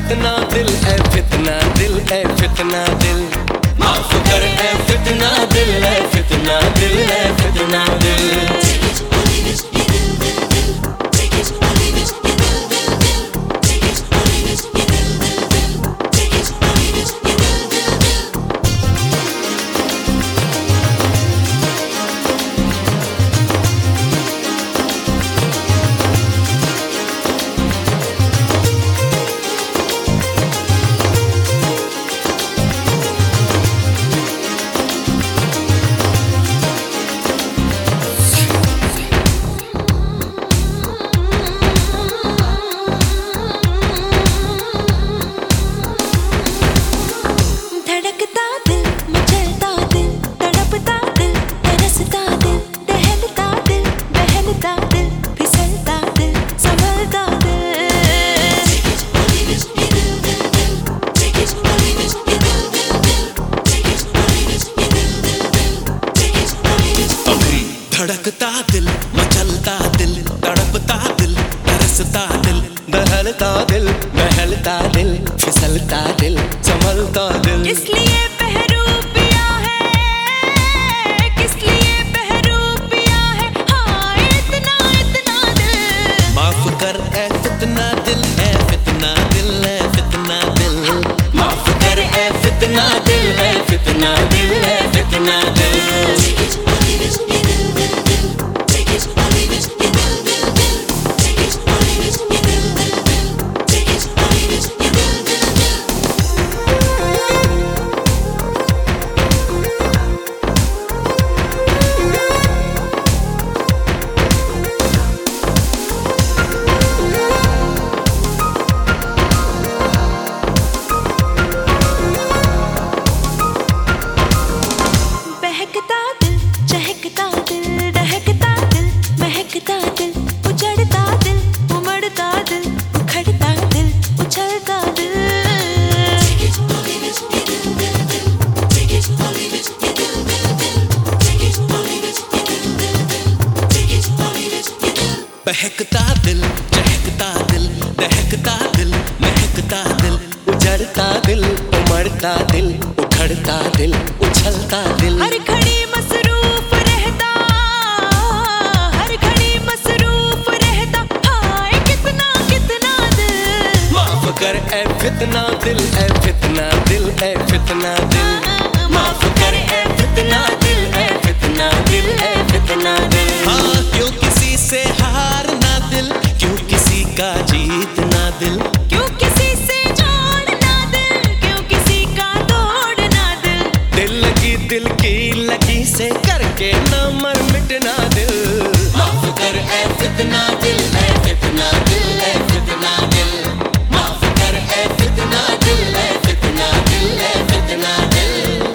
फितना दिल है, फितना दिल है, फितना दिल। माफ कर है फितना दिल है, फितना दिल है, फितना दिल। धड़कता दिल, मचलता दिल, तड़पता दिल, तरसता दिल, बहलता दिल, बहलता दिल, फिसलता दिल, संभलता दिल। किस लिए पहरू पिया है, किस लिए पहरू पिया है, हाँ इतना इतना दिल। माफ कर है फितना दिल है, फितना दिल है, फितना दिल। माफ कर है फितना दिल है, फितना दिल है, फितना दिल। बहकता दिल, चहकता दिल, दहकता दिल, महकता दिल, उजड़ता दिल, उमड़ता दिल, उखड़ता दिल, उछलता दिल। बहकता दिल, चहकता दिल, दहकता दिल, महकता दिल, उजड़ता दिल, उमड़ता दिल, उखड़ता दिल, उछलता दिल। हर घड़ी मसरूफ रहता, हर घड़ी मसरूफ रहता, हाय कितना कितना दिल। माफ कर है फितना दिल है, फितना दिल है, फितना दिल। माफ कर है फितना दिल है, फितना दिल है, फितना दिल। हाँ क्यों किसी से हारना दिल, क्यों किसी का जीतना दिल, क्यों किसी से जोड़ना दिल, क्यों किसी का तोड़ना दिल। दिल लगी दिल की लगी से करके न मर मिटना दिल। माफ कर है फितना दिल है, फितना दिल है, फितना दिल। माफ कर है फितना दिल है, फितना दिल है, फितना दिल।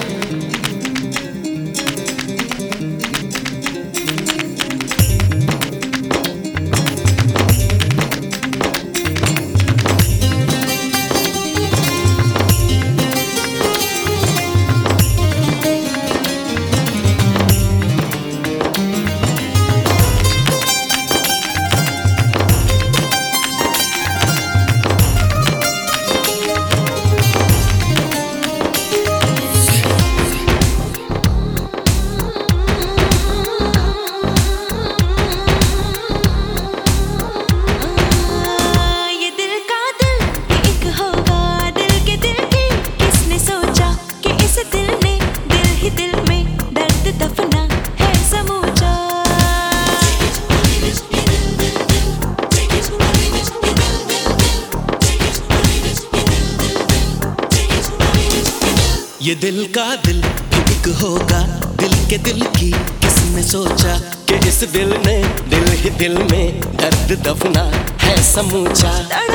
ये दिल का दिल भी एक होगा, दिल के दिल की किसने सोचा कि इस दिल ने दिल ही दिल में दर्द दफना है समूचा।